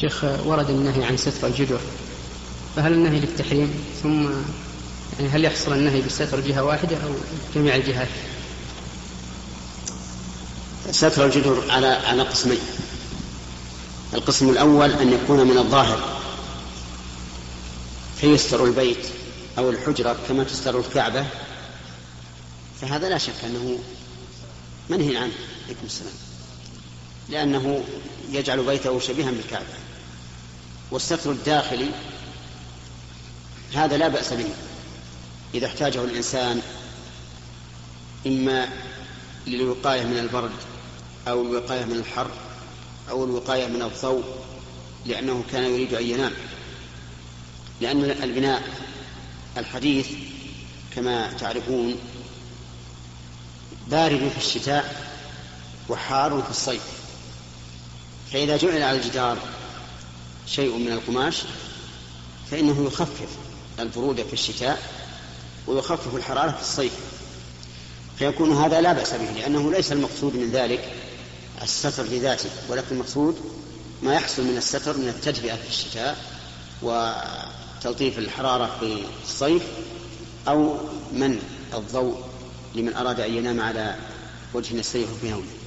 شيخ، ورد النهي عن ستر الجدر، فهل النهي للتحريم؟ ثم يعني هل يحصل النهي بستر جهة واحدة أو جميع الجهات؟ ستر الجدر على قسمين. القسم الأول أن يكون من الظاهر فيستر البيت أو الحجرة كما تستر الكعبة، فهذا لا شك أنه منهي عنه، عليكم السلام، لأنه يجعل بيته شبيها بالكعبة. والستر الداخلي هذا لا بأس به إذا احتاجه الإنسان، إما للوقاية من البرد أو الوقاية من الحر أو الوقاية من الضوء، لأنه كان يريد أن ينام، لأن البناء الحديث كما تعرفون بارد في الشتاء وحار في الصيف، فإذا جعل على الجدار شيء من القماش فإنه يخفف البرودة في الشتاء ويخفف الحرارة في الصيف، فيكون هذا لا بأس به، لأنه ليس المقصود من ذلك الستر لذاته، ولكن المقصود ما يحصل من الستر من التدفئة في الشتاء وتلطيف الحرارة في الصيف، أو منع الضوء لمن أراد أن ينام على وجه يستريح في نومه.